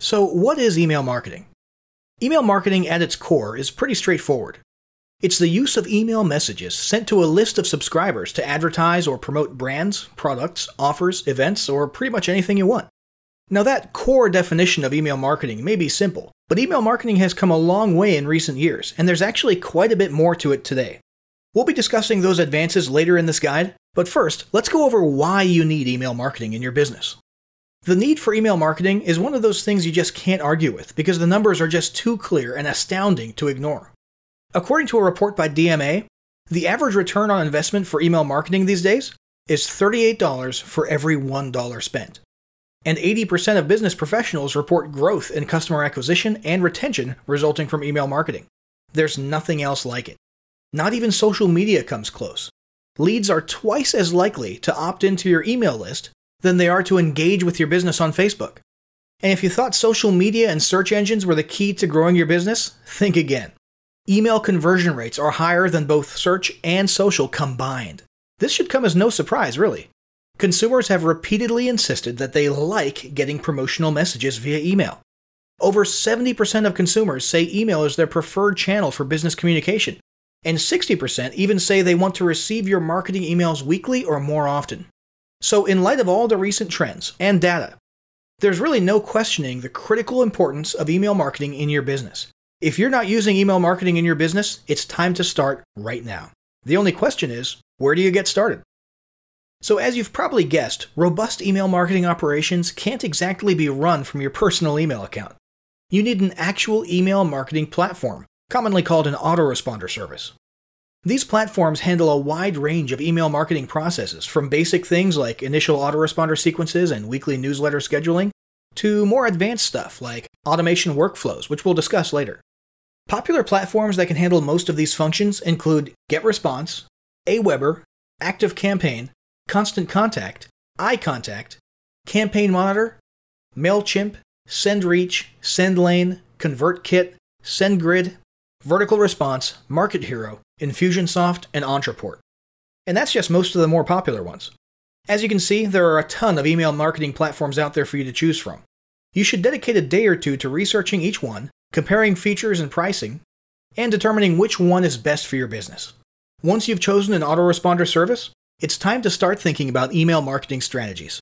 So, what is email marketing? Email marketing at its core is pretty straightforward. It's the use of email messages sent to a list of subscribers to advertise or promote brands, products, offers, events, or pretty much anything you want. Now, that core definition of email marketing may be simple, but email marketing has come a long way in recent years, and there's actually quite a bit more to it today. We'll be discussing those advances later in this guide, but first, let's go over why you need email marketing in your business. The need for email marketing is one of those things you just can't argue with because the numbers are just too clear and astounding to ignore. According to a report by DMA, the average return on investment for email marketing these days is $38 for every $1 spent. And 80% of business professionals report growth in customer acquisition and retention resulting from email marketing. There's nothing else like it. Not even social media comes close. Leads are twice as likely to opt into your email list than they are to engage with your business on Facebook. And if you thought social media and search engines were the key to growing your business, think again. Email conversion rates are higher than both search and social combined. This should come as no surprise, really. Consumers have repeatedly insisted that they like getting promotional messages via email. Over 70% of consumers say email is their preferred channel for business communication, and 60% even say they want to receive your marketing emails weekly or more often. So in light of all the recent trends and data, there's really no questioning the critical importance of email marketing in your business. If you're not using email marketing in your business, it's time to start right now. The only question is, where do you get started? So as you've probably guessed, robust email marketing operations can't exactly be run from your personal email account. You need an actual email marketing platform, commonly called an autoresponder service. These platforms handle a wide range of email marketing processes, from basic things like initial autoresponder sequences and weekly newsletter scheduling, to more advanced stuff like automation workflows, which we'll discuss later. Popular platforms that can handle most of these functions include GetResponse, Aweber, ActiveCampaign, Constant Contact, iContact, Campaign Monitor, MailChimp, SendReach, SendLane, ConvertKit, SendGrid, Vertical Response, Market Hero, Infusionsoft, and Ontraport. And that's just most of the more popular ones. As you can see, there are a ton of email marketing platforms out there for you to choose from. You should dedicate a day or two to researching each one, comparing features and pricing, and determining which one is best for your business. Once you've chosen an autoresponder service, it's time to start thinking about email marketing strategies.